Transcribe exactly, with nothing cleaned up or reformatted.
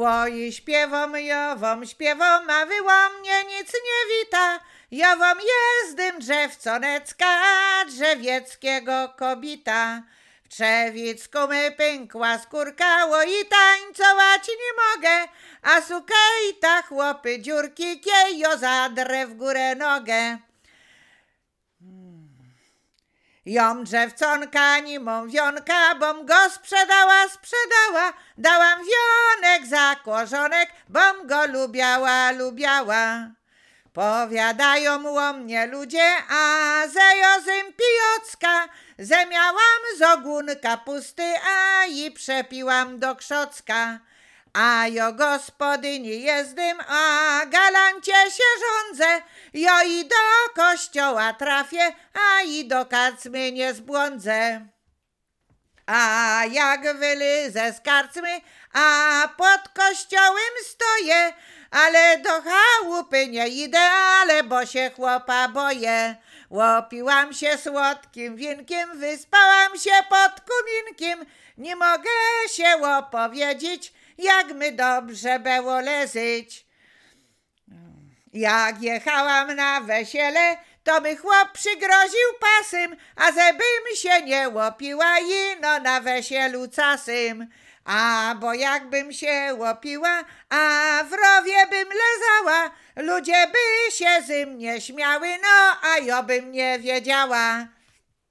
Oj, śpiewom, jowom, śpiewom, a wyło mnie nic nie wita. Jowom jezdym drzewconecka, drzewieckiego kobita. W trzewicku my pękła skórka, o i tańcować nie mogę, a sukejta chłopy dziurki kiejo zadrę w górę nogę. Jom drzewconka, nimą wionka, bom go sprzedała, sprzedała. Dałam wionek za korzonek, bom go lubiała, lubiała. Powiadają o mnie ludzie, a ze jozym pijocka, ze miałam z ogun kapusty, a i przepiłam do krzocka. A jo gospodyni jezdym, a galancie się rządzę, jo i do kościoła trafię, a i do karczmy nie zbłądzę. A jak wylyzę z karczmy, a pod kościołem stoję, ale do chałupy nie idę, ale bo się chłopa boję. Łopiłam się słodkim winkiem, wyspałam się pod kuminkiem, nie mogę się opowiedzieć, jak my dobrze było lezyć. Jak jechałam na wesiele, to my chłop przygroził pasym, a żebym się nie łopiła, ino na wesielu casym. A bo jakbym się łopiła, a w rowie bym lezała, ludzie by się ze mnie śmiały, no a ja bym nie wiedziała.